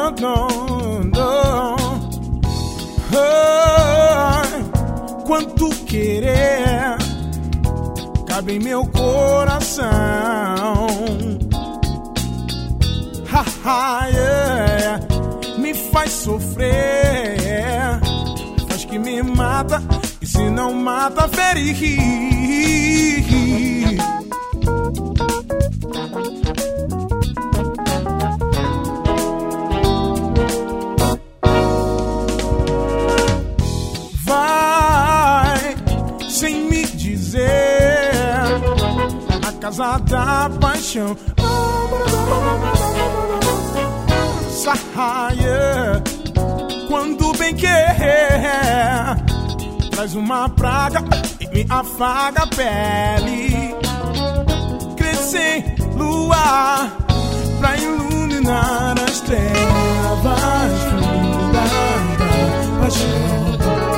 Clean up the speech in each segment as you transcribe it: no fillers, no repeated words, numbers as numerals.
Quanto querer cabe em meu coração. Yeah. Me faz sofrer, faz que me mata, e se não mata, ferir. Sem me dizer a casa da paixão. Saia quando bem quer, traz uma praga e me afaga a pele. Crescer luar pra iluminar as trevas fundas da paixão.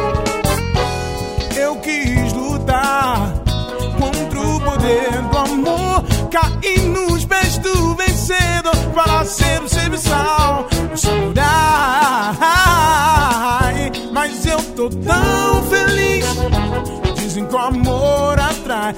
Eu quis lutar contra o poder do amor, cair nos pés do vencedor para ser o serviçal, o samurai. Mas eu tô tão feliz, dizem que o amor atrai.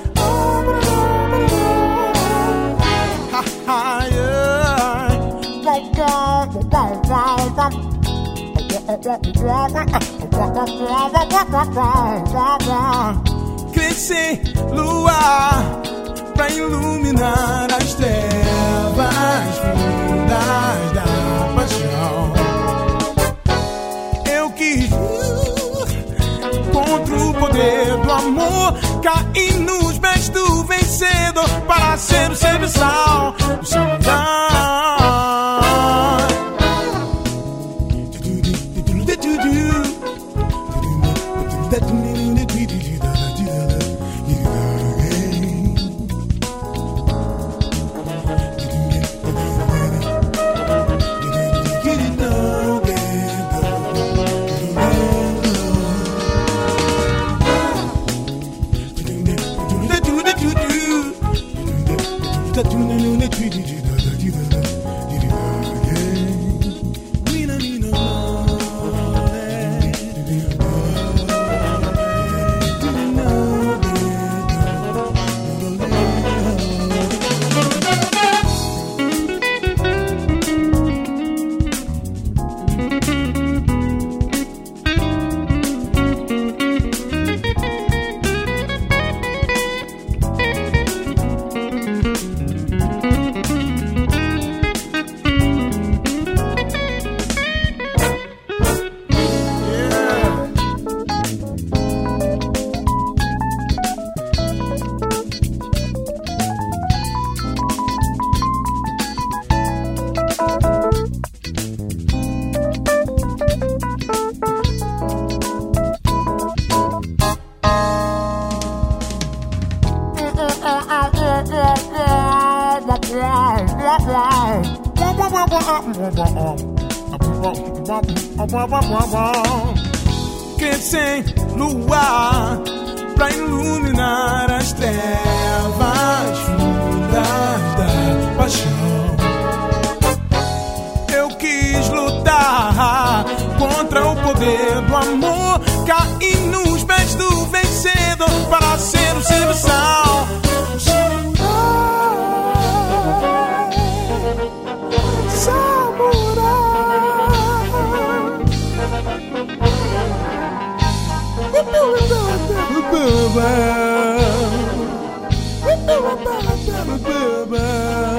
Crescer, luar pra iluminar as trevas fundas da paixão. Eu quis contra o poder do amor, cair nos pés do vencedor para ser o serviçal, o samurai. Crescer, luar pra iluminar as trevas fundas da paixão. Eu quis lutar contra o poder do amor, cair nos pés do vencedor para ser o serviçal. Baby,